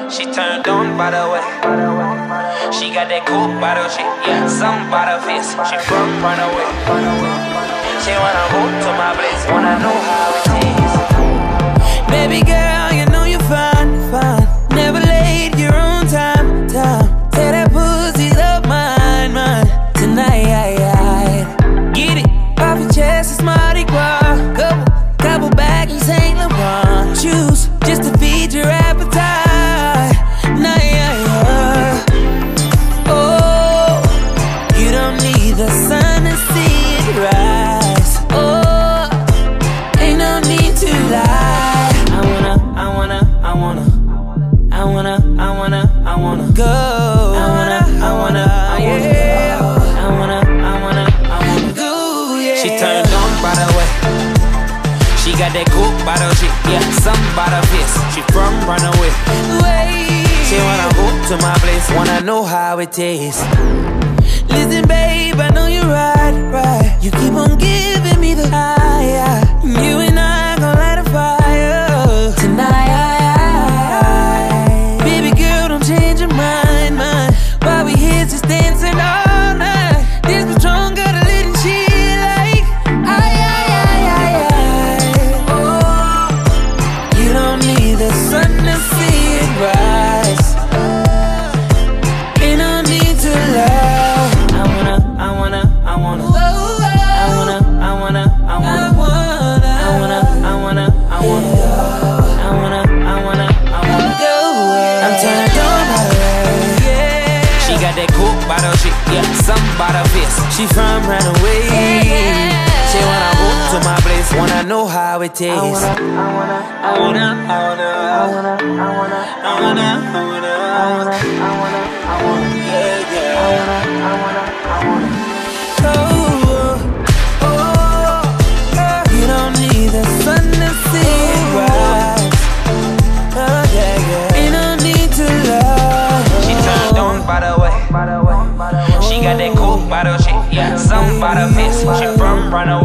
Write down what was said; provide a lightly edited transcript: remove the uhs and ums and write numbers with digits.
She turned on by the way. She got that cool bottle shit, yeah, some bottle face. She from Runaway. She wanna go to my place, wanna know how it is. Baby girl, you know you're fine, fine. Never late, your own time, time. Say that pussy's up mine, mine. Tonight, get it off your chest, it's Mardi Gras. Couple bags in Saint Laurent. Choose just to feed your appetite. Oh, you don't need the sun to see it rise. Oh, ain't no need to lie. I wanna go. I wanna go. Yeah. She turned on by the way. She got that cool bottle shit, yeah, some bottle face. She from Runaway. She wanna go to my place, wanna know how it tastes. Listen, babe, I know you're right. You keep on giving me the high. You and I gon' light a fire tonight. Baby girl, don't change your mind. While we here just dancing all night. This Patron got a little chill like oh, you don't need the sun to see it rise. Ain't no need to love. I'm turned on by the way. She got that cool bottle shit, yeah, some bottle face. She from Runaway. She wanna go to my place, wanna know how it tastes. I wanna. You don't need the sun to see it rise. Ain't no need to love. She turned on by the way. She got that cool bottle shit, yeah, some bottle face. She from Runaway.